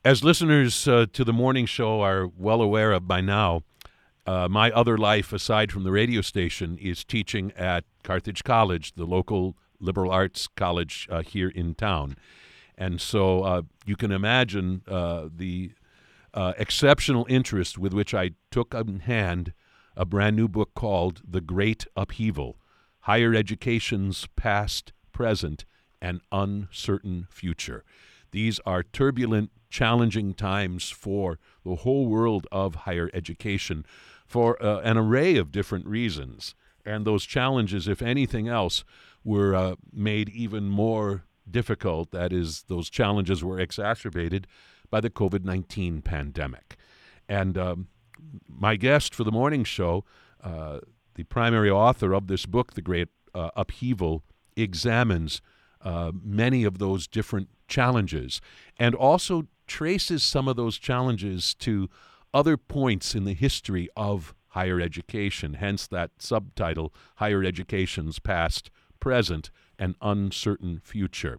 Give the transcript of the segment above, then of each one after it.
As listeners to the morning show are well aware of by now, my other life, aside from the radio station, is teaching at Carthage College, the local liberal arts college here in town. And so you can imagine the exceptional interest with which I took in hand a brand new book called The Great Upheaval: Higher Education's Past, Present, and Uncertain Future. These are turbulent, challenging times for the whole world of higher education for an array of different reasons. And those challenges, if anything else, were made even more difficult. That is, those challenges were exacerbated by the COVID-19 pandemic. And my guest for the morning show, the primary author of this book, The Great Upheaval, examines many of those different challenges and also traces some of those challenges to other points in the history of higher education, hence that subtitle, Higher Education's Past, Present, and Uncertain Future.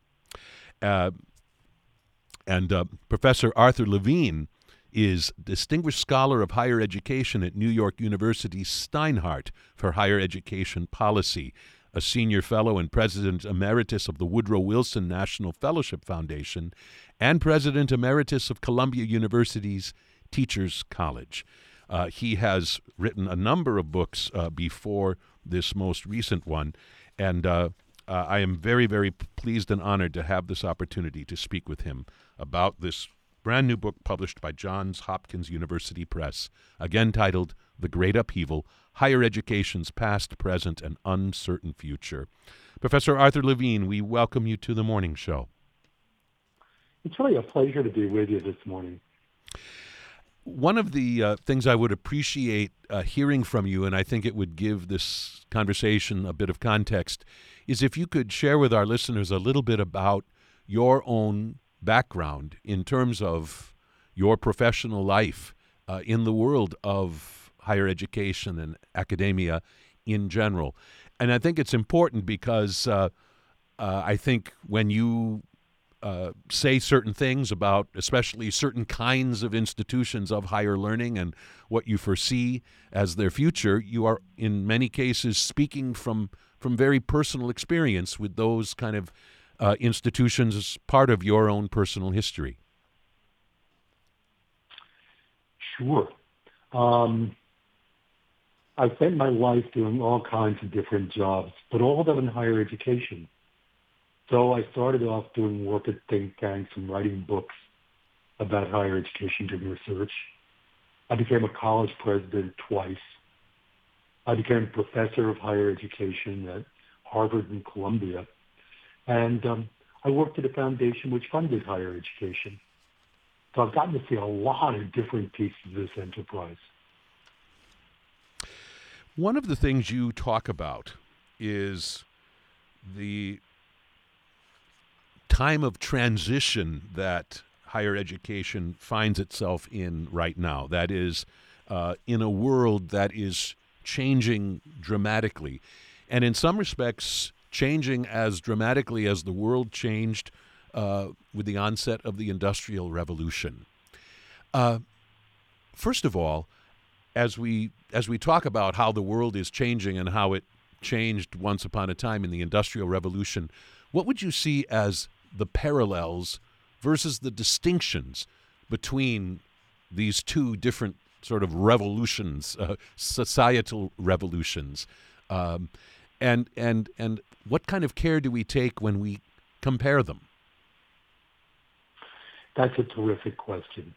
Professor Arthur Levine is Distinguished Scholar of Higher Education at New York University's Steinhardt for Higher Education Policy, a senior fellow and president emeritus of the Woodrow Wilson National Fellowship Foundation, and president emeritus of Columbia University's Teachers College. He has written a number of books before this most recent one, and I am very, very pleased and honored to have this opportunity to speak with him about this brand new book published by Johns Hopkins University Press, again titled The Great Upheaval: Higher Education's Past, Present, and Uncertain Future. Professor Arthur Levine, we welcome you to the morning show. It's really a pleasure to be with you this morning. One of the things I would appreciate hearing from you, and I think it would give this conversation a bit of context, is if you could share with our listeners a little bit about your own background in terms of your professional life in the world of higher education and academia in general. And I think it's important because I think when you say certain things about especially certain kinds of institutions of higher learning and what you foresee as their future, you are in many cases speaking from very personal experience with those kind of institutions as part of your own personal history. Sure. I spent my life doing all kinds of different jobs, but all of them in higher education. So I started off doing work at think tanks and writing books about higher education, doing research. I became a college president twice. I became a professor of higher education at Harvard and Columbia. And I worked at a foundation which funded higher education. So I've gotten to see a lot of different pieces of this enterprise. One of the things you talk about is the time of transition that higher education finds itself in right now. That is, in a world that is changing dramatically. And in some respects, changing as dramatically as the world changed with the onset of the Industrial Revolution. First of all, as we talk about how the world is changing and how it changed once upon a time in the Industrial Revolution, what would you see as the parallels versus the distinctions between these two different sort of revolutions, societal revolutions, and what kind of care do we take when we compare them? That's a terrific question.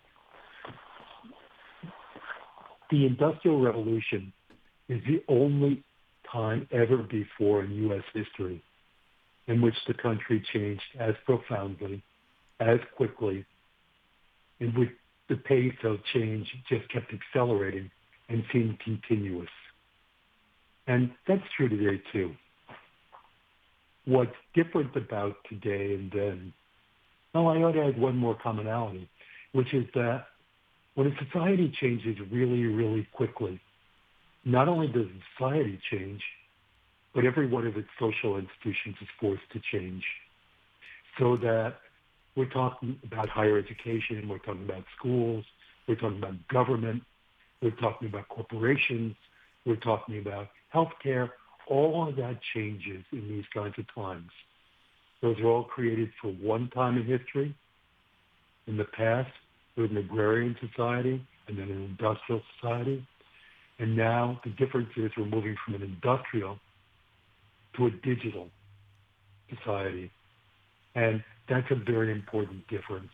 The Industrial Revolution is the only time ever before in U.S. history in which the country changed as profoundly, as quickly, in which the pace of change just kept accelerating and seemed continuous. And that's true today, too. What's different about today and then, well, I ought to add one more commonality, which is that when a society changes really, really quickly, not only does society change, but every one of its social institutions is forced to change. So that We're talking about higher education. We're talking about schools. We're talking about government. We're talking about corporations. We're talking about healthcare. All of that changes in these kinds of times. Those are all created for one time in history. In the past, there was an agrarian society and then an industrial society. And now the difference is we're moving from an industrial to a digital society. And that's a very important difference.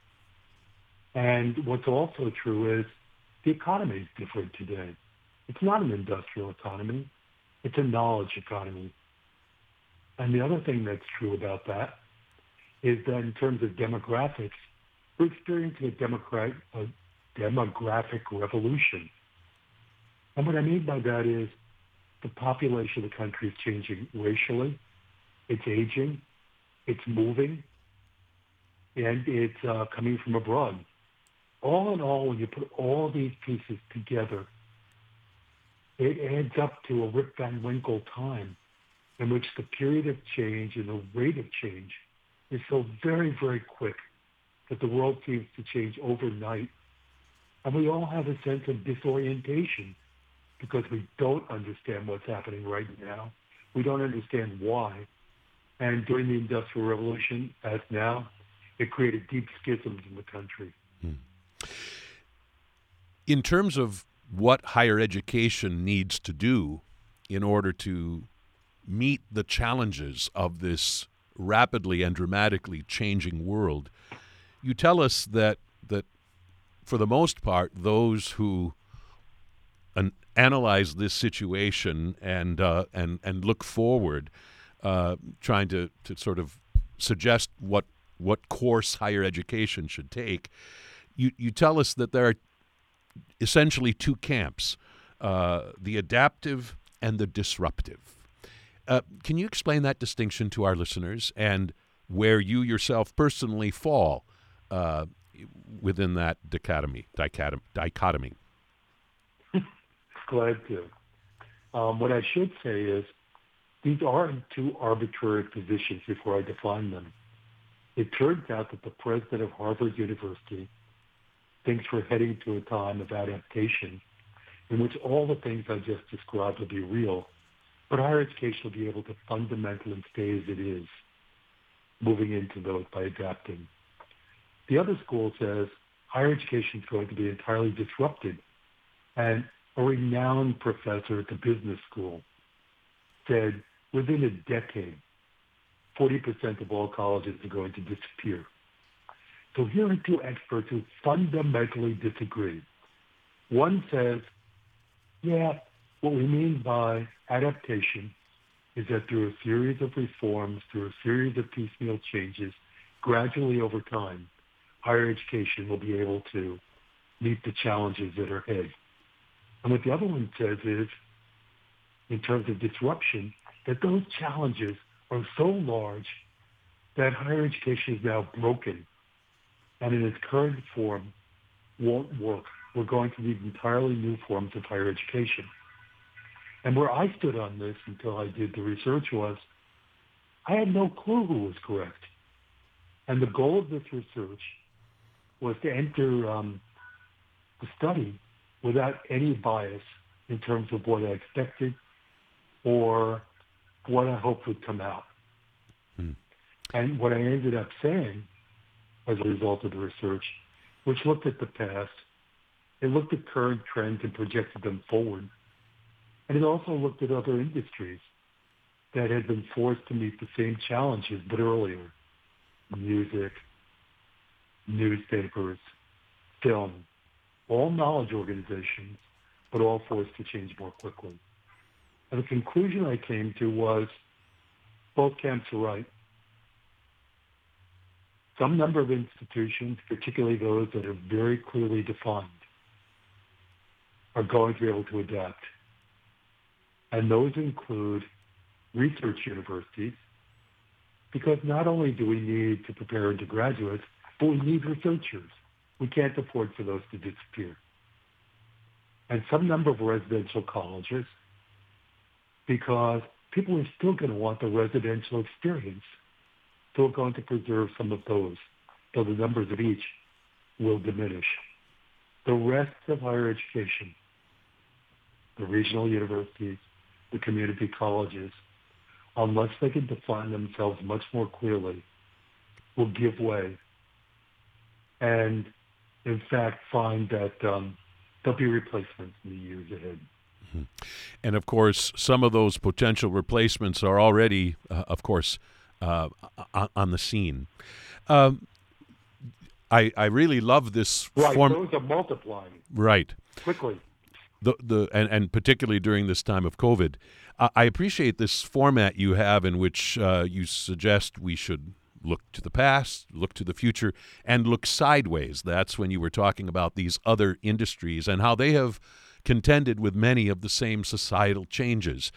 And what's also true is the economy is different today. It's not an industrial economy. It's a knowledge economy. And the other thing that's true about that is that in terms of demographics, we're experiencing a demographic revolution. And what I mean by that is the population of the country is changing racially, it's aging, it's moving, and it's coming from abroad. All in all, when you put all these pieces together, it adds up to a Rip Van Winkle time in which the period of change and the rate of change is so very, very quick that the world seems to change overnight. And we all have a sense of disorientation because we don't understand what's happening right now. We don't understand why. And during the Industrial Revolution, as now, it created deep schisms in the country. In terms of what higher education needs to do in order to meet the challenges of this rapidly and dramatically changing world, you tell us that for the most part, those who analyze this situation and look forward, trying to sort of suggest what course higher education should take, you tell us that there are essentially two camps, the adaptive and the disruptive. Can you explain that distinction to our listeners and where you yourself personally fall within that dichotomy? Glad to. What I should say is these aren't two arbitrary positions before I define them. It turns out that the president of Harvard University thinks we're heading to a time of adaptation in which all the things I just described will be real, but higher education will be able to fundamentally stay as it is, moving into those by adapting. The other school says higher education is going to be entirely disrupted, and a renowned professor at the business school said within a decade, 40% of all colleges are going to disappear. So here are two experts who fundamentally disagree. One says, yeah, what we mean by adaptation is that through a series of reforms, through a series of piecemeal changes, gradually over time, higher education will be able to meet the challenges that are ahead. And what the other one says is, in terms of disruption, that those challenges are so large that higher education is now broken and in its current form won't work. We're going to need entirely new forms of higher education. And where I stood on this until I did the research was, I had no clue who was correct. And the goal of this research was to enter the study without any bias in terms of what I expected or what I hoped would come out. And what I ended up saying as a result of the research, which looked at the past, it looked at current trends and projected them forward. And it also looked at other industries that had been forced to meet the same challenges, but earlier. Music, newspapers, film, all knowledge organizations, but all forced to change more quickly. And the conclusion I came to was both camps are right. Some number of institutions, particularly those that are very clearly defined, are going to be able to adapt. And those include research universities, because not only do we need to prepare undergraduates, but we need researchers. We can't afford for those to disappear. And some number of residential colleges, because people are still going to want the residential experience. So we're going to preserve some of those. so the numbers of each will diminish. The rest of higher education, the regional universities, the community colleges, unless they can define themselves much more clearly, will give way and, in fact, find that there'll be replacements in the years ahead. Mm-hmm. And, of course, some of those potential replacements are already, of course, on the scene. I really love this right, those are multiplying. Right. Quickly. And particularly during this time of COVID. I appreciate this format you have in which you suggest we should look to the past, look to the future, and look sideways. That's when you were talking about these other industries and how they have contended with many of the same societal changes.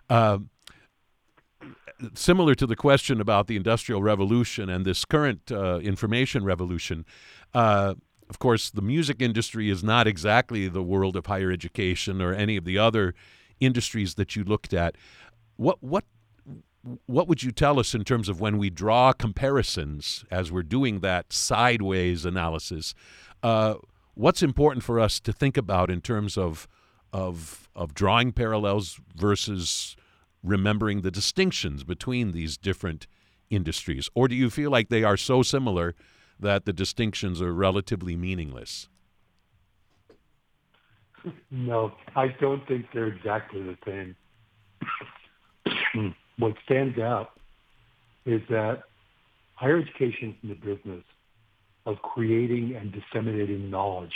Similar to the question about the Industrial Revolution and this current information revolution, of course, the music industry is not exactly the world of higher education or any of the other industries that you looked at. What would you tell us in terms of when we draw comparisons as we're doing that sideways analysis? What's important for us to think about in terms of drawing parallels versus remembering the distinctions between these different industries? Or do you feel like they are so similar that the distinctions are relatively meaningless? No, I don't think they're exactly the same. What stands out is that higher education is in the business of creating and disseminating knowledge.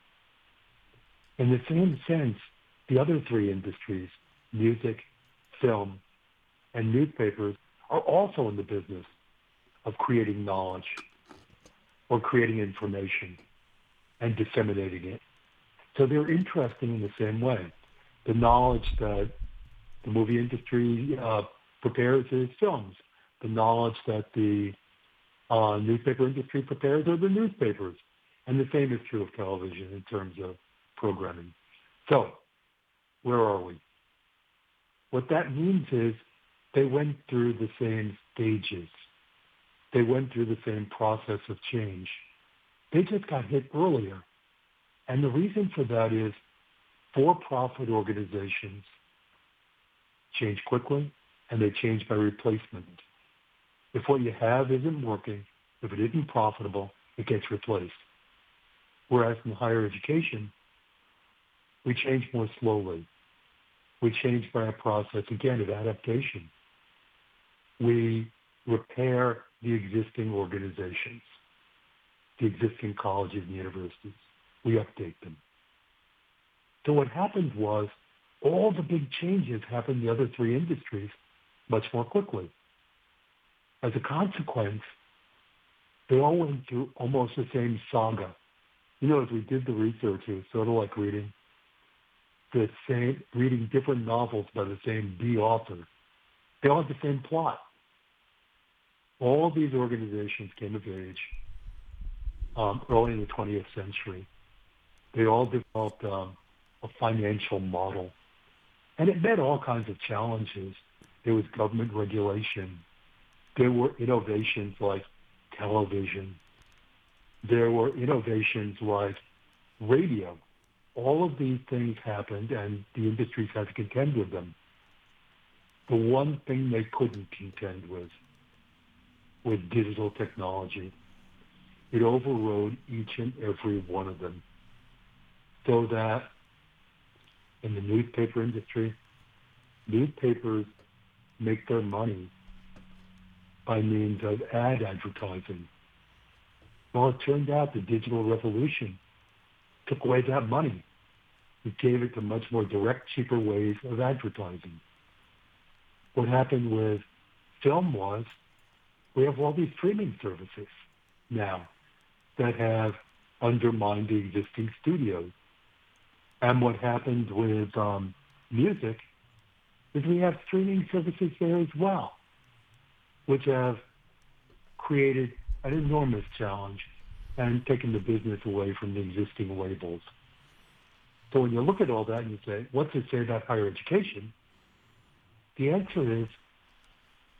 In the same sense, the other three industries, music, film, and newspapers, are also in the business of creating knowledge or creating information and disseminating it. So they're interesting in the same way. The knowledge that the movie industry prepares is films. The knowledge that the newspaper industry prepares are the newspapers. And the same is true of television in terms of programming. So, where are we? What that means is they went through the same stages. They went through the same process of change. They just got hit earlier. And the reason for that is for-profit organizations change quickly, and they change by replacement. If what you have isn't working, if it isn't profitable, it gets replaced. Whereas in higher education, we change more slowly. We change by a process, again, of adaptation. We repair the existing organizations, the existing colleges and universities. We update them. So what happened was all the big changes happened in the other three industries much more quickly. As a consequence, they all went through almost the same saga. You know, as we did the research, it was sort of like reading different novels by the same B author. They all had the same plot. All these organizations came of age early in the 20th century. They all developed a financial model. And it met all kinds of challenges. There was government regulation. There were innovations like television. There were innovations like radio. All of these things happened, and the industries had to contend with them. The one thing they couldn't contend with was digital technology. It overrode each and every one of them. So that in the newspaper industry, newspapers make their money by means of ad advertising. Well, it turned out the digital revolution took away that money. It gave it to much more direct, cheaper ways of advertising. What happened with film was we have all these streaming services now that have undermined the existing studios. And what happened with music is we have streaming services there as well, which have created an enormous challenge and taken the business away from the existing labels. So when you look at all that and you say, what's it say about higher education? The answer is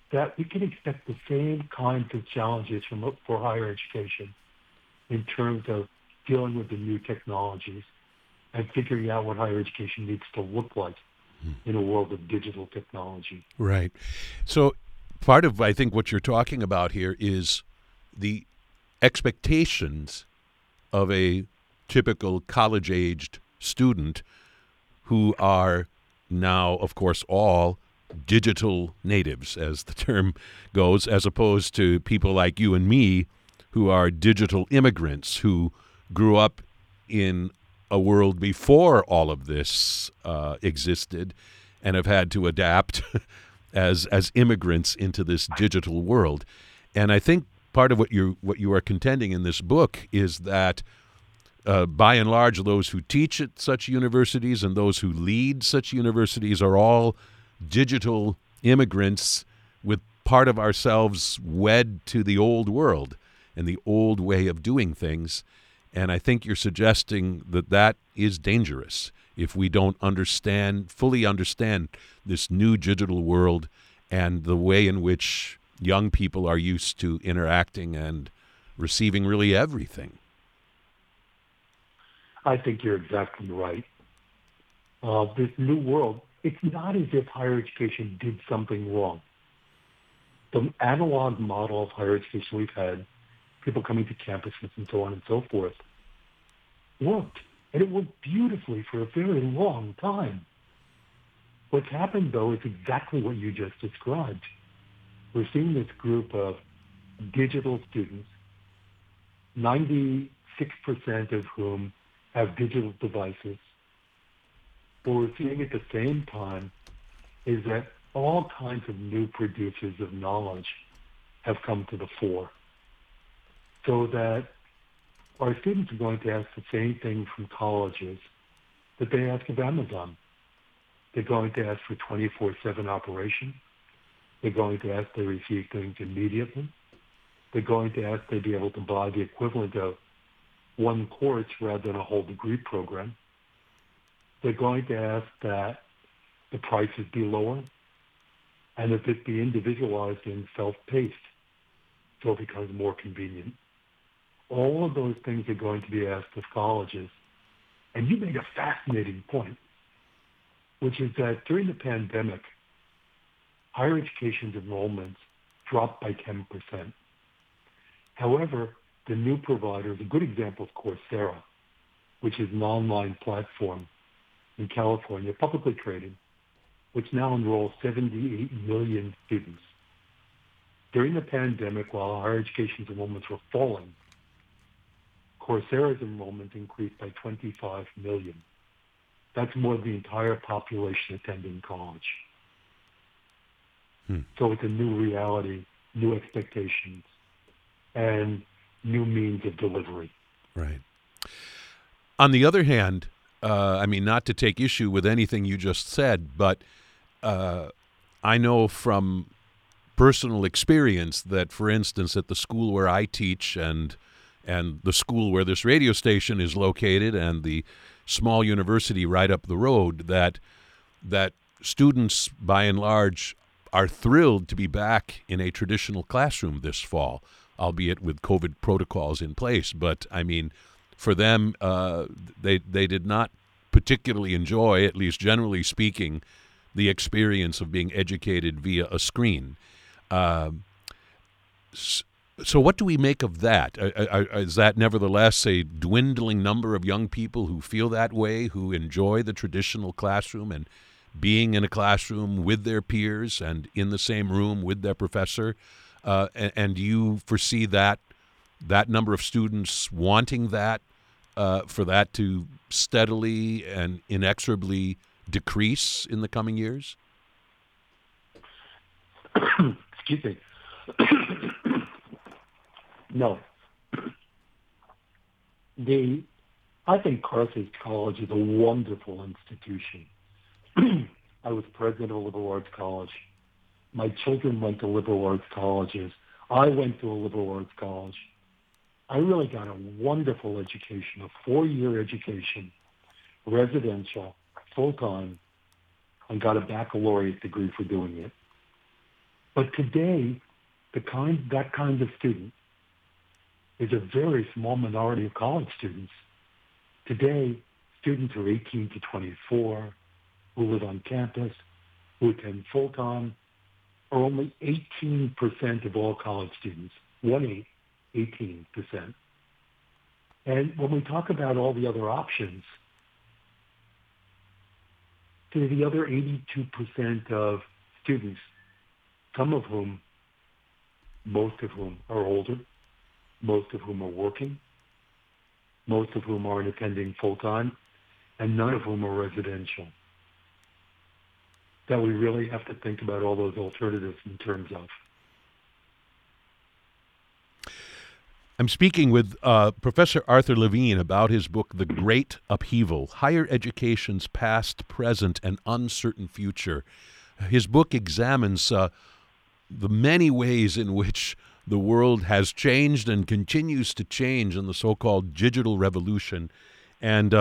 that we can expect the same kinds of challenges for higher education in terms of dealing with the new technologies and figuring out what higher education needs to look like in a world of digital technology. Right. So part of, I think, what you're talking about here is the expectations of a typical college-aged student who are now, of course, all digital natives, as the term goes, as opposed to people like you and me who are digital immigrants who grew up in a world before all of this existed and have had to adapt as immigrants into this digital world. And I think part of what you are contending in this book is that by and large, those who teach at such universities and those who lead such universities are all digital immigrants with part of ourselves wed to the old world and the old way of doing things. And I think you're suggesting that that is dangerous if we don't fully understand this new digital world and the way in which young people are used to interacting and receiving really everything. I think you're exactly right. This new world, it's not as if higher education did something wrong. The analog model of higher education we've had, people coming to campuses and so on and so forth, worked. And it worked beautifully for a very long time. What's happened, though, is exactly what you just described. We're seeing this group of digital students, 96% of whom have digital devices. What we're seeing at the same time is that all kinds of new producers of knowledge have come to the fore. So that our students are going to ask the same thing from colleges that they ask of Amazon. They're going to ask for 24/7 operation. They're going to ask they receive things immediately. They're going to ask they be able to buy the equivalent of one course rather than a whole degree program. They're going to ask that the prices be lower and that it be individualized and self-paced so it becomes more convenient. All of those things are going to be asked of colleges. And you made a fascinating point, which is that during the pandemic, higher education's enrollments dropped by 10%. However, the new providers, a good example is Coursera, which is an online platform in California, publicly traded, which now enrolls 78 million students. During the pandemic, while higher education's enrollments were falling, Coursera's enrollment increased by 25 million. That's more than the entire population attending college. So it's a new reality, new expectations, and new means of delivery. Right. On the other hand, I mean, not to take issue with anything you just said, but I know from personal experience that, for instance, at the school where I teach and the school where this radio station is located and the small university right up the road, that students, by and large, are thrilled to be back in a traditional classroom this fall, albeit with COVID protocols in place. But, I mean, for them, they did not particularly enjoy, at least generally speaking, the experience of being educated via a screen. So what do we make of that? Is that nevertheless a dwindling number of young people who feel that way, who enjoy the traditional classroom and being in a classroom with their peers and in the same room with their professor? And do you foresee that number of students wanting that, for that to steadily and inexorably decrease in the coming years? Excuse me. No. I think Carthage College is a wonderful institution. I was president of liberal arts college. My children went to liberal arts colleges. I went to a liberal arts college. I really got a wonderful education, a 4-year education, residential, full-time, and got a baccalaureate degree for doing it. But today, that kind of student is a very small minority of college students. Today, students are 18 to 24 who live on campus, who attend full-time, are only 18% of all college students. 18%. And when we talk about all the other options, to the other 82% of students, most of whom are older, most of whom are working, most of whom aren't attending full-time, and none of whom are residential, that we really have to think about all those alternatives in terms of. I'm speaking with Professor Arthur Levine about his book, The Great Upheaval, Higher Education's Past, Present, and Uncertain Future. His book examines the many ways in which the world has changed and continues to change in the so-called digital revolution, and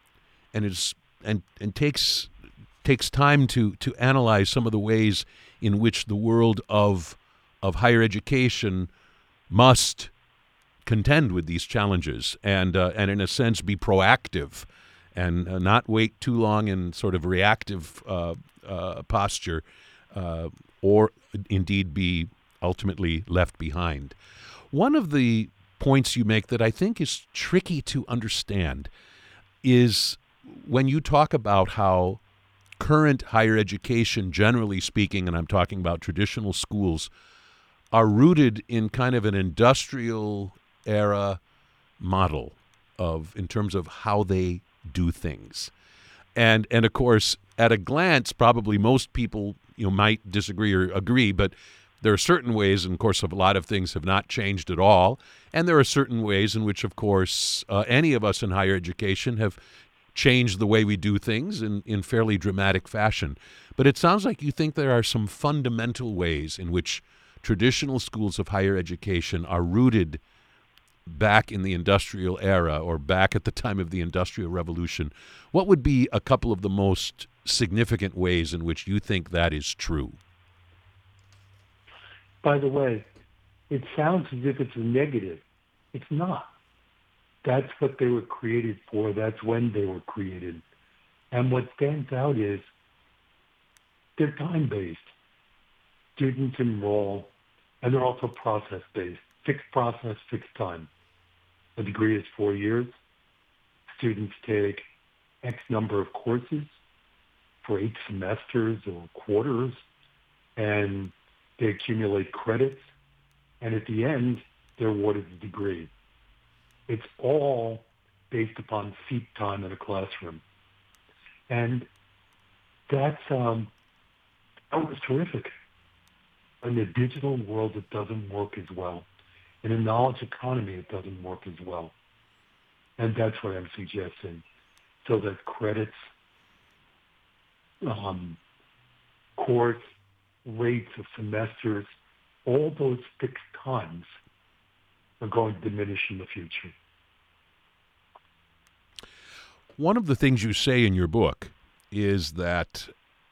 takes time to analyze some of the ways in which the world of higher education must contend with these challenges and in a sense be proactive and not wait too long in sort of reactive posture or indeed be ultimately left behind. One of the points you make that I think is tricky to understand is when you talk about how current higher education, generally speaking, and I'm talking about traditional schools, are rooted in kind of an industrial era model in terms of how they do things. And of course, at a glance, probably most people might disagree or agree, but there are certain ways, and of course, a lot of things have not changed at all. And there are certain ways in which, of course, any of us in higher education have changed the way we do things in fairly dramatic fashion. But it sounds like you think there are some fundamental ways in which traditional schools of higher education are rooted back in the industrial era or back at the time of the Industrial Revolution. What would be a couple of the most significant ways in which you think that is true? By the way, it sounds as if it's a negative. It's not. That's what they were created for. That's when they were created. And what stands out is they're time-based. Students enroll, and they're also process-based. Fixed process, fixed time. A degree is 4 years. Students take X number of courses for 8 semesters or quarters, and they accumulate credits, and at the end, they're awarded a degree. It's all based upon seat time in a classroom. And that was terrific. In the digital world, it doesn't work as well. In a knowledge economy, it doesn't work as well. And that's what I'm suggesting. So that credits, course, rates of semesters, all those fixed times are going to diminish in the future. One of the things you say in your book is that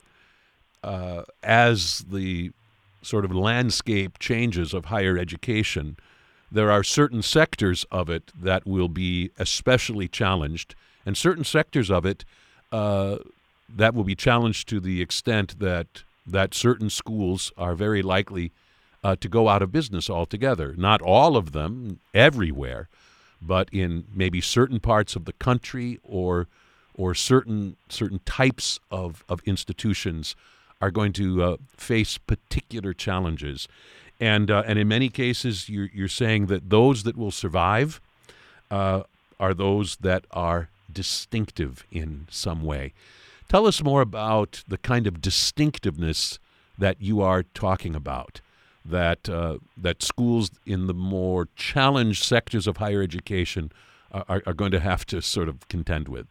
as the sort of landscape changes of higher education, there are certain sectors of it that will be especially challenged, and certain sectors of it that will be challenged to the extent that certain schools are very likely to go out of business altogether. Not all of them, everywhere, but in maybe certain parts of the country or certain types of institutions are going to face particular challenges. And in many cases, you're saying that those that will survive are those that are distinctive in some way. Tell us more about the kind of distinctiveness that you are talking about, that schools in the more challenged sectors of higher education are going to have to sort of contend with.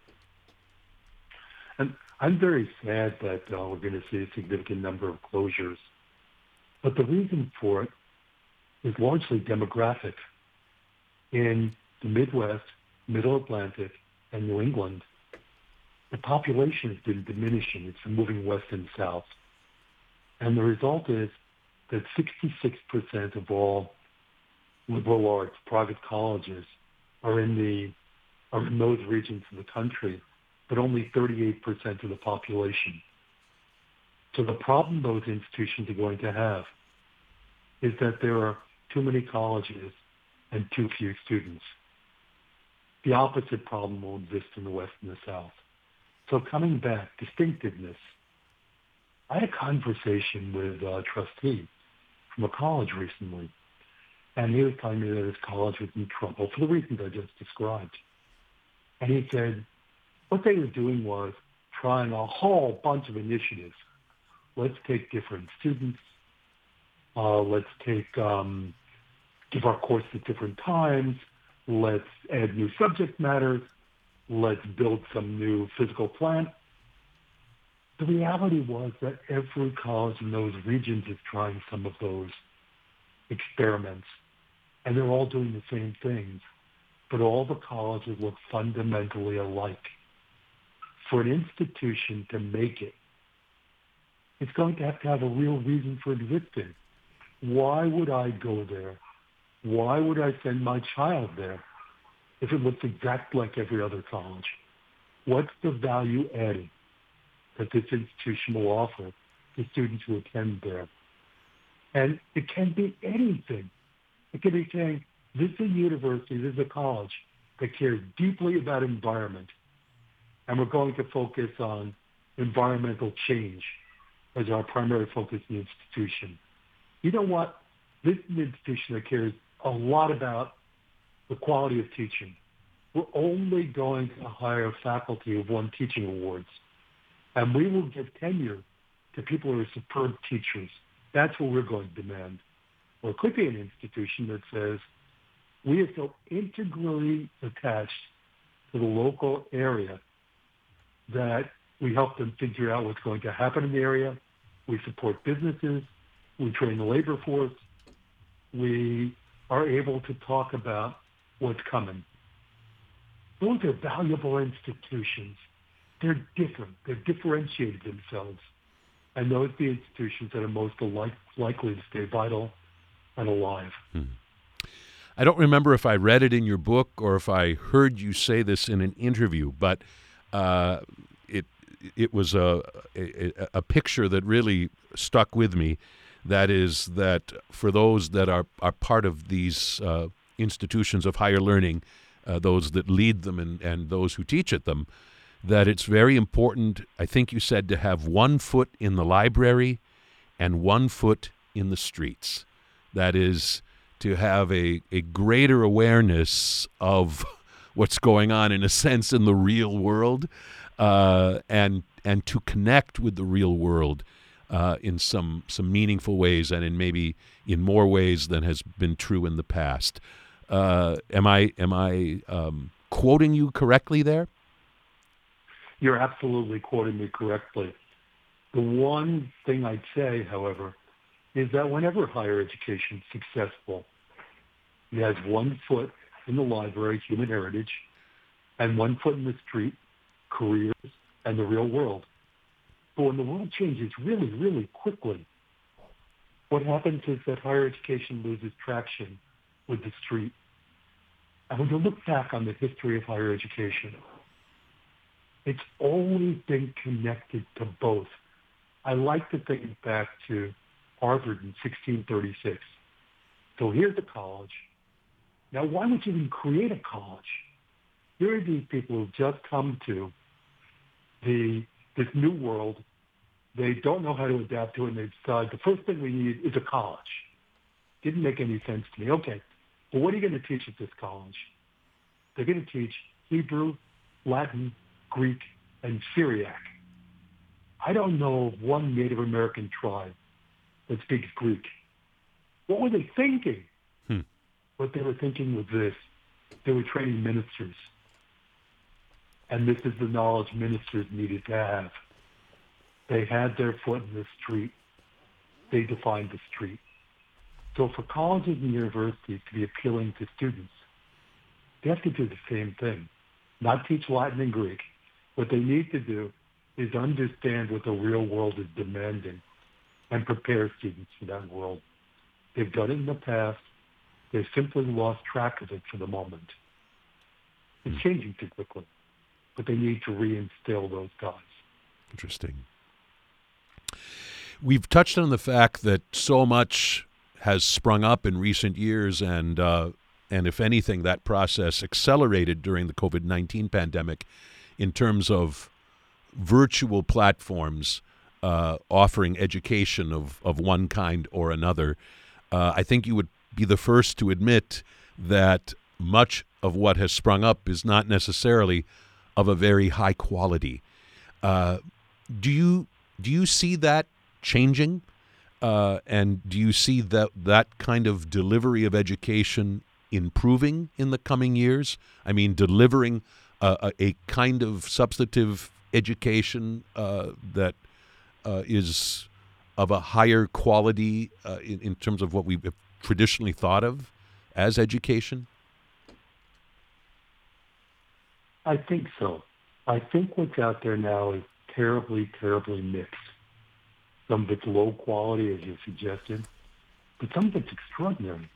And I'm very sad that we're going to see a significant number of closures. But the reason for it is largely demographic. In the Midwest, Middle Atlantic, and New England, the population has been diminishing. It's moving west and south. And the result is that 66% of all liberal arts private colleges are in those regions of the country, but only 38% of the population. So the problem those institutions are going to have is that there are too many colleges and too few students. The opposite problem will exist in the West and the South. So coming back, distinctiveness. I had a conversation with a trustee from a college recently, and he was telling me that his college was in trouble for the reasons I just described. And he said what they were doing was trying a whole bunch of initiatives. Let's take different students. Let's take give our course at different times. Let's add new subject matters. Let's build some new physical plant. The reality was that every college in those regions is trying some of those experiments, and they're all doing the same things, but all the colleges look fundamentally alike. For an institution to make it, it's going to have a real reason for existing. Why would I go there? Why would I send my child there if it looks exactly like every other college? What's the value added that this institution will offer to students who attend there? And it can be anything. It can be saying, this is a university, this is a college that cares deeply about environment, and we're going to focus on environmental change as our primary focus in the institution. You know what? This is an institution that cares a lot about the quality of teaching. We're only going to hire faculty who've won teaching awards, and we will give tenure to people who are superb teachers. That's what we're going to demand. Or it could be an institution that says, we are so integrally attached to the local area that we help them figure out what's going to happen in the area. We support businesses. We train the labor force. We are able to talk about what's coming. Those are valuable institutions. They're different. They've differentiated themselves. And those are the institutions that are most likely to stay vital and alive. I don't remember if I read it in your book or if I heard you say this in an interview, but it was a picture that really stuck with me. That is that for those that are part of these institutions of higher learning, those that lead them and those who teach at them, that it's very important, I think you said, to have 1 foot in the library and 1 foot in the streets. That is, to have a greater awareness of what's going on, in a sense, in the real world, and to connect with the real world in some meaningful ways, and in more ways than has been true in the past. Am I quoting you correctly there? You're absolutely quoting me correctly. The one thing I'd say, however, is that whenever higher education is successful, it has 1 foot in the library, human heritage, and 1 foot in the street, careers, and the real world. But when the world changes really, really quickly, what happens is that higher education loses traction with the street. And when you look back on the history of higher education, it's always been connected to both. I like to think back to Harvard in 1636. So here's a college. Now, why would you even create a college? Here are these people who've just come to this new world. They don't know how to adapt to it, and they decide the first thing we need is a college. Didn't make any sense to me. Okay, well, what are you going to teach at this college? They're going to teach Hebrew, Latin, Greek, and Syriac. I don't know of one Native American tribe that speaks Greek. What were they thinking? What they were thinking was this. They were training ministers. And this is the knowledge ministers needed to have. They had their foot in the street. They defined the street. So for colleges and universities to be appealing to students, they have to do the same thing. Not teach Latin and Greek. What they need to do is understand what the real world is demanding and prepare students for that world. They've done it in the past. They've simply lost track of it for the moment. It's changing too quickly, but they need to reinstill those guys. Interesting. We've touched on the fact that so much has sprung up in recent years, and if anything, that process accelerated during the COVID-19 pandemic in terms of virtual platforms offering education of one kind or another. I think you would be the first to admit that much of what has sprung up is not necessarily of a very high quality. Do you see that changing? And do you see that kind of delivery of education improving in the coming years? I mean, delivering a kind of substantive education that is of a higher quality in terms of what we've traditionally thought of as education? I think so. I think what's out there now is terribly, terribly mixed. Some of it's low quality, as you suggested, but some of it's extraordinary.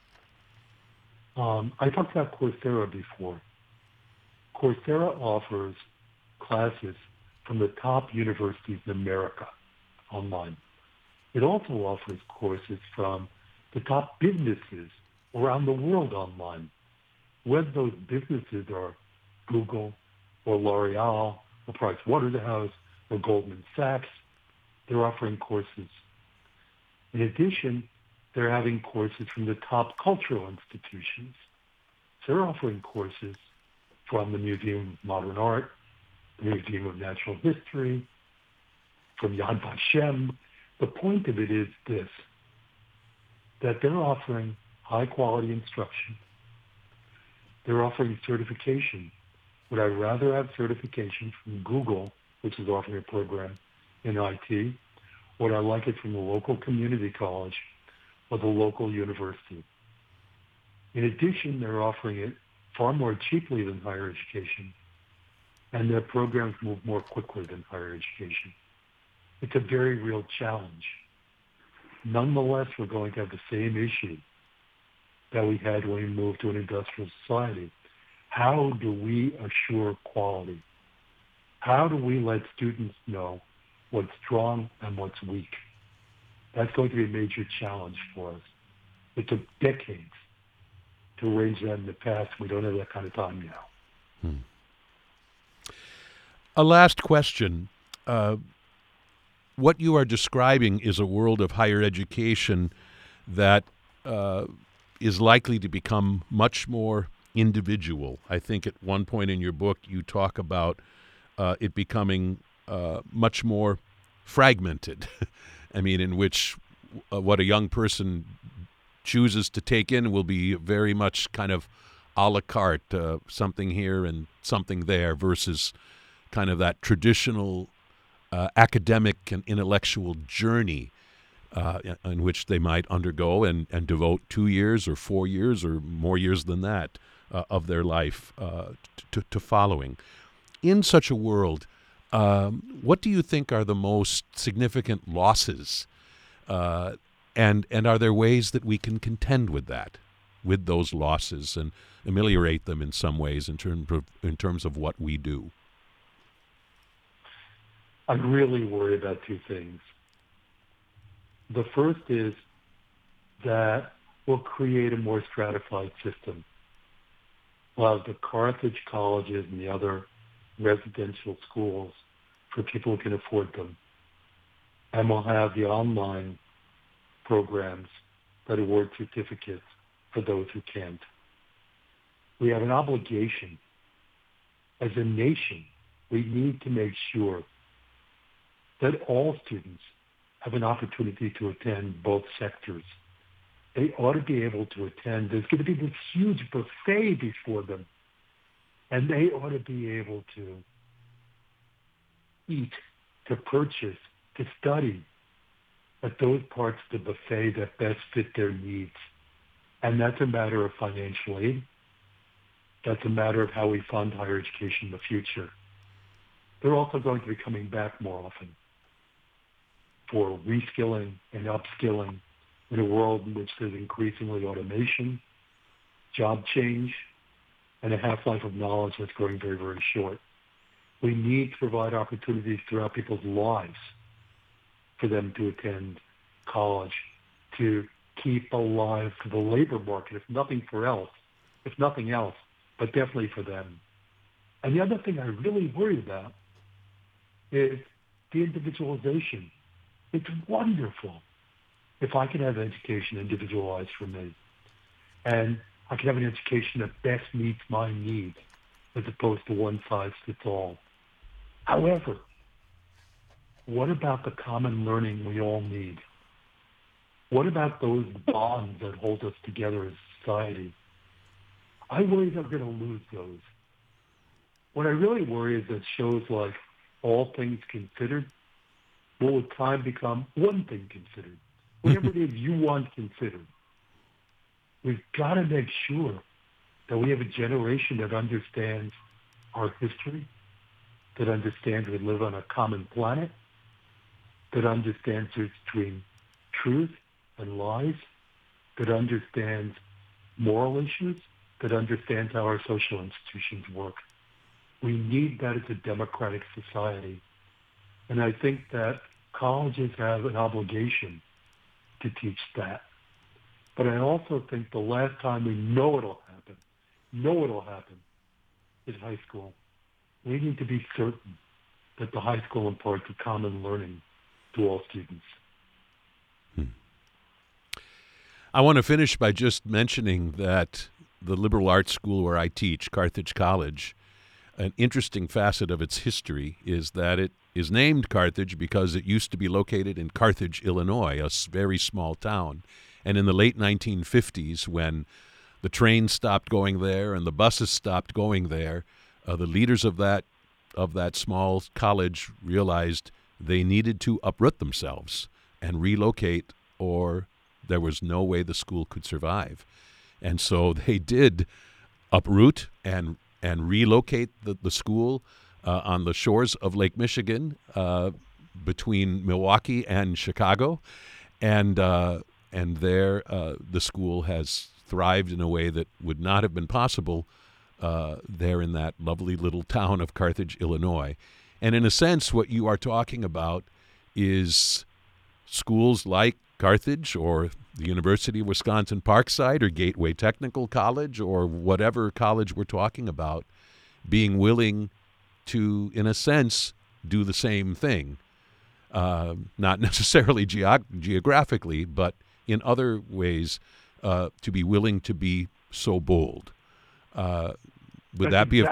I talked about Coursera before. Coursera offers classes from the top universities in America online. It also offers courses from the top businesses around the world online. Whether those businesses are Google or L'Oreal or Pricewaterhouse or Goldman Sachs, they're offering courses. In addition, they're having courses from the top cultural institutions. So they're offering courses from the Museum of Modern Art, the Museum of Natural History, from Yad Vashem. The point of it is this, that they're offering high-quality instruction. They're offering certification. Would I rather have certification from Google, which is offering a program in IT, or would I like it from the local community college or the local university? In addition, they're offering it far more cheaply than higher education, and their programs move more quickly than higher education. It's a very real challenge. Nonetheless, we're going to have the same issue that we had when we moved to an industrial society. How do we assure quality? How do we let students know what's strong and what's weak? That's going to be a major challenge for us. It took decades to arrange that in the past. We don't have that kind of time now. A last question. What you are describing is a world of higher education that is likely to become much more individual. I think at one point in your book you talk about it becoming much more fragmented. I mean, in which what a young person chooses to take in will be very much kind of a la carte, something here and something there, versus kind of that traditional academic and intellectual journey in which they might undergo and devote 2 years or 4 years or more years than that of their life to following. In such a world, what do you think are the most significant losses, and are there ways that we can contend with that, with those losses, and ameliorate them in some ways in terms of what we do? I'm really worried about two things. The first is that we'll create a more stratified system. We'll have the Carthage colleges and the other residential schools for people who can afford them. And we'll have the online programs that award certificates for those who can't. We have an obligation. As a nation, we need to make sure that all students have an opportunity to attend both sectors. They ought to be able to attend. There's going to be this huge buffet before them, and they ought to be able to eat, to purchase, to study at those parts of the buffet that best fit their needs. And that's a matter of financial aid. That's a matter of how we fund higher education in the future. They're also going to be coming back more often. for reskilling and upskilling in a world in which there's increasingly automation, job change, and a half-life of knowledge that's growing very, very short. We need to provide opportunities throughout people's lives for them to attend college, to keep alive the labor market, if nothing else, but definitely for them. And the other thing I really worry about is the individualization. It's wonderful if I can have education individualized for me, and I can have an education that best meets my needs as opposed to one size fits all. However, what about the common learning we all need? What about those bonds that hold us together as a society? I worry that we're going to lose those. What I really worry is that shows like All Things Considered will with time become One Thing Considered. Whatever it is you want considered. We've got to make sure that we have a generation that understands our history, that understands we live on a common planet, that understands between truth and lies, that understands moral issues, that understands how our social institutions work. We need that as a democratic society. And I think that colleges have an obligation to teach that. But I also think the last time we know it'll happen is high school. We need to be certain that the high school imparts a common learning to all students. I want to finish by just mentioning that the liberal arts school where I teach, Carthage College, an interesting facet of its history is that it is named Carthage because it used to be located in Carthage, Illinois, a very small town. And in the late 1950s, when the trains stopped going there and the buses stopped going there, the leaders of that small college realized they needed to uproot themselves and relocate, or there was no way the school could survive. And so they did uproot and relocate the school on the shores of Lake Michigan between Milwaukee and Chicago. And there the school has thrived in a way that would not have been possible there in that lovely little town of Carthage, Illinois. And in a sense, what you are talking about is schools like Carthage or the University of Wisconsin-Parkside or Gateway Technical College or whatever college we're talking about being willing to, in a sense, do the same thing. Not necessarily geographically, but in other ways, to be willing to be so bold. Would that be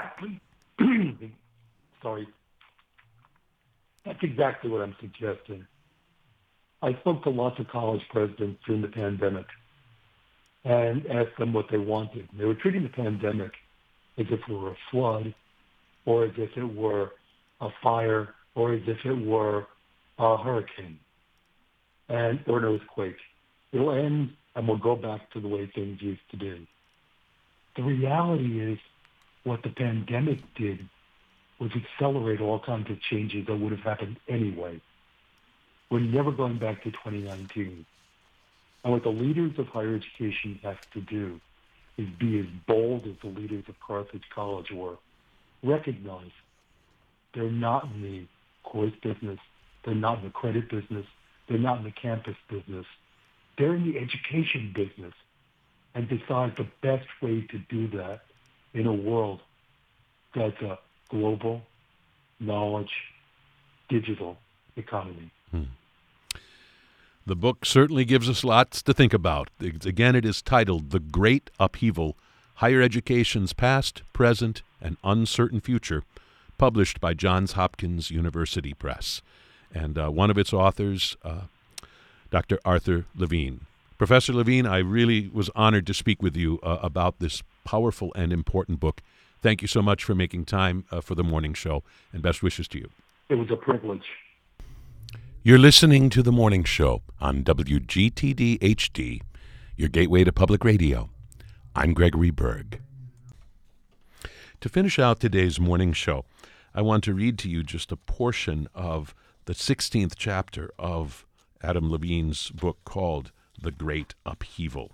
Sorry. That's exactly what I'm suggesting. I spoke to lots of college presidents during the pandemic and asked them what they wanted. They were treating the pandemic as if it were a flood, or as if it were a fire, or as if it were a hurricane or an earthquake. It'll end and we'll go back to the way things used to be. The reality is what the pandemic did was accelerate all kinds of changes that would have happened anyway. We're never going back to 2019. And what the leaders of higher education have to do is be as bold as the leaders of Carthage College were. Recognize they're not in the course business. They're not in the credit business. They're not in the campus business. They're in the education business, and decide the best way to do that in a world that's a global, knowledge, digital economy. The book certainly gives us lots to think about. Again, it is titled The Great Upheaval, Higher Education's Past, Present, and Uncertain Future, published by Johns Hopkins University Press. And one of its authors, Dr. Arthur Levine. Professor Levine, I really was honored to speak with you about this powerful and important book. Thank you so much for making time for the morning show, and best wishes to you. It was a privilege. You're listening to The Morning Show on WGTD-HD, your gateway to public radio. I'm Gregory Berg. To finish out today's morning show, I want to read to you just a portion of the 16th chapter of Adam Levine's book called The Great Upheaval.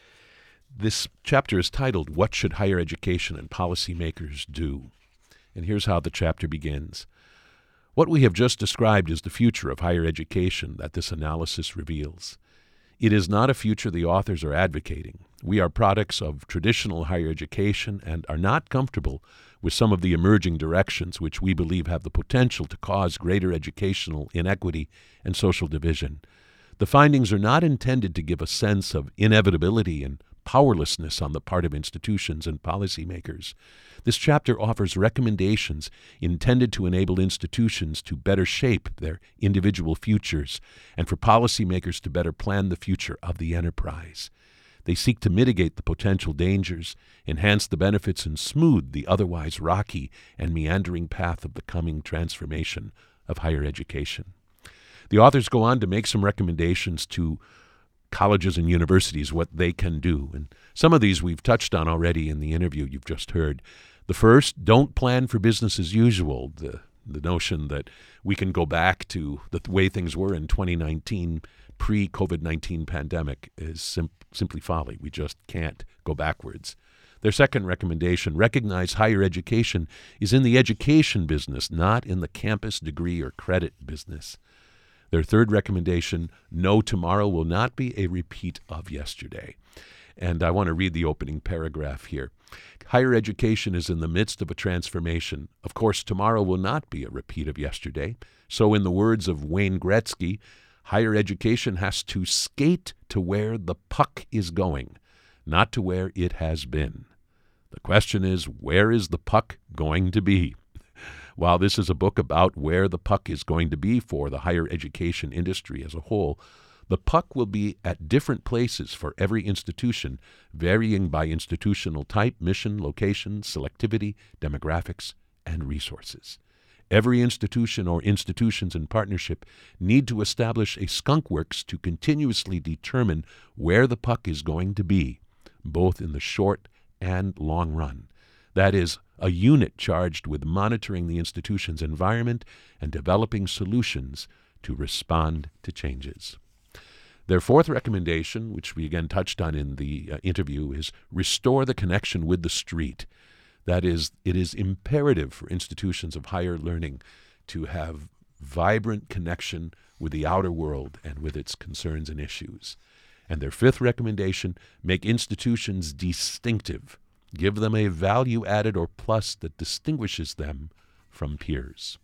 This chapter is titled, What Should Higher Education and Policymakers Do? And here's how the chapter begins. What we have just described is the future of higher education that this analysis reveals. It is not a future the authors are advocating. We are products of traditional higher education and are not comfortable with some of the emerging directions which we believe have the potential to cause greater educational inequity and social division. The findings are not intended to give a sense of inevitability and powerlessness on the part of institutions and policymakers. This chapter offers recommendations intended to enable institutions to better shape their individual futures and for policymakers to better plan the future of the enterprise. They seek to mitigate the potential dangers, enhance the benefits, and smooth the otherwise rocky and meandering path of the coming transformation of higher education. The authors go on to make some recommendations to colleges and universities, what they can do. And some of these we've touched on already in the interview you've just heard. The first, don't plan for business as usual. The notion that we can go back to the way things were in 2019, pre-COVID-19 pandemic, is simply folly. We just can't go backwards. Their second recommendation, recognize higher education is in the education business, not in the campus degree or credit business. Their third recommendation, no, tomorrow will not be a repeat of yesterday. And I want to read the opening paragraph here. Higher education is in the midst of a transformation. Of course, tomorrow will not be a repeat of yesterday. So in the words of Wayne Gretzky, higher education has to skate to where the puck is going, not to where it has been. The question is, where is the puck going to be? While this is a book about where the puck is going to be for the higher education industry as a whole, the puck will be at different places for every institution, varying by institutional type, mission, location, selectivity, demographics, and resources. Every institution or institutions in partnership need to establish a skunkworks to continuously determine where the puck is going to be, both in the short and long run. That is, a unit charged with monitoring the institution's environment and developing solutions to respond to changes. Their fourth recommendation, which we again touched on in the interview, is restore the connection with the street. That is, it is imperative for institutions of higher learning to have vibrant connection with the outer world and with its concerns and issues. And their fifth recommendation, make institutions distinctive. Give them a value added or plus that distinguishes them from peers.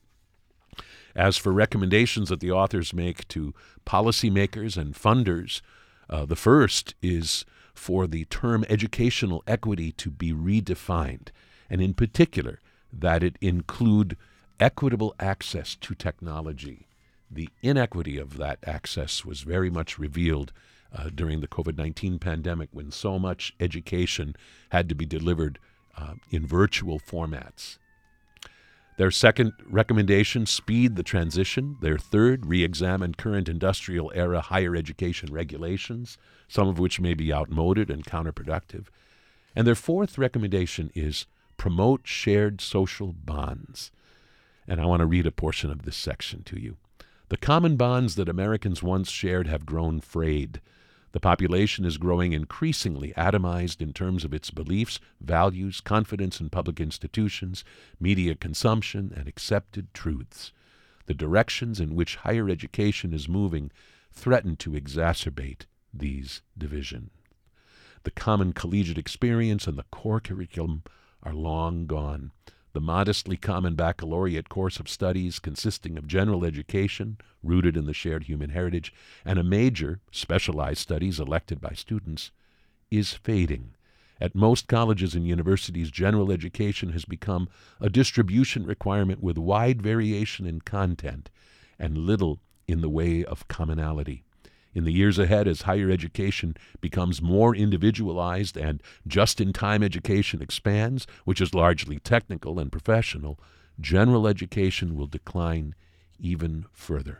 As for recommendations that the authors make to policymakers and funders, the first is for the term educational equity to be redefined, and in particular, that it include equitable access to technology. The inequity of that access was very much revealed during the COVID-19 pandemic, when so much education had to be delivered in virtual formats. Their second recommendation, speed the transition. Their third, re-examine current industrial era higher education regulations, some of which may be outmoded and counterproductive. And their fourth recommendation is promote shared social bonds. And I want to read a portion of this section to you. The common bonds that Americans once shared have grown frayed. The population is growing increasingly atomized in terms of its beliefs, values, confidence in public institutions, media consumption, and accepted truths. The directions in which higher education is moving threaten to exacerbate these divisions. The common collegiate experience and the core curriculum are long gone. The modestly common baccalaureate course of studies consisting of general education, rooted in the shared human heritage, and a major, specialized studies elected by students, is fading. At most colleges and universities, general education has become a distribution requirement with wide variation in content and little in the way of commonality. In the years ahead, as higher education becomes more individualized and just-in-time education expands, which is largely technical and professional, general education will decline even further.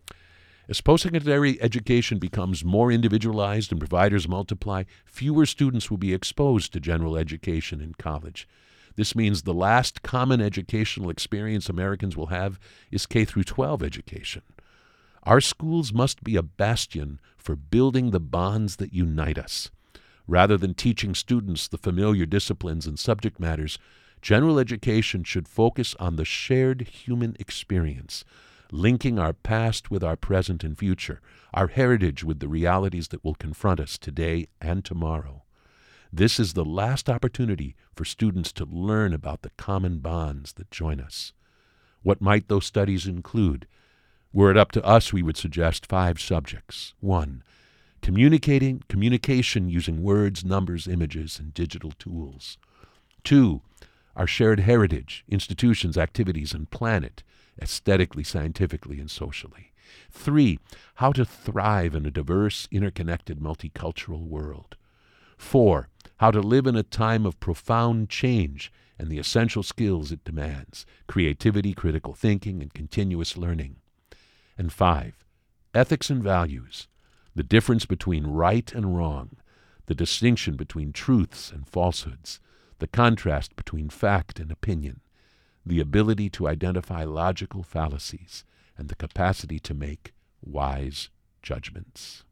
As post-secondary education becomes more individualized and providers multiply, fewer students will be exposed to general education in college. This means the last common educational experience Americans will have is K-12 education. Our schools must be a bastion for building the bonds that unite us. Rather than teaching students the familiar disciplines and subject matters, general education should focus on the shared human experience, linking our past with our present and future, our heritage with the realities that will confront us today and tomorrow. This is the last opportunity for students to learn about the common bonds that join us. What might those studies include? Were it up to us, we would suggest 5 subjects. 1. Communication using words, numbers, images, and digital tools. 2. Our shared heritage, institutions, activities, and planet, aesthetically, scientifically, and socially. 3. How to thrive in a diverse, interconnected, multicultural world. 4. How to live in a time of profound change and the essential skills it demands: creativity, critical thinking, and continuous learning. And 5. Ethics and values, the difference between right and wrong, the distinction between truths and falsehoods, the contrast between fact and opinion, the ability to identify logical fallacies, and the capacity to make wise judgments.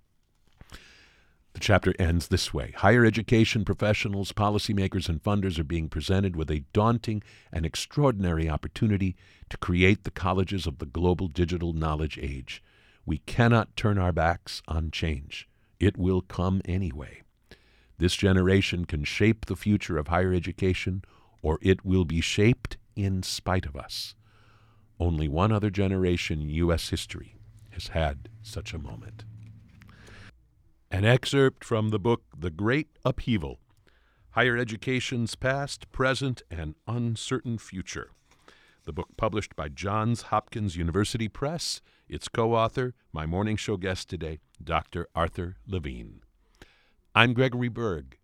The chapter ends this way. Higher education professionals, policymakers, and funders are being presented with a daunting and extraordinary opportunity to create the colleges of the global digital knowledge age. We cannot turn our backs on change. It will come anyway. This generation can shape the future of higher education, or it will be shaped in spite of us. Only one other generation in U.S. history has had such a moment. An excerpt from the book The Great Upheaval: Higher Education's Past, Present, and Uncertain Future. The book published by Johns Hopkins University Press. Its co-author, my morning show guest today, Dr. Arthur Levine. I'm Gregory Berg.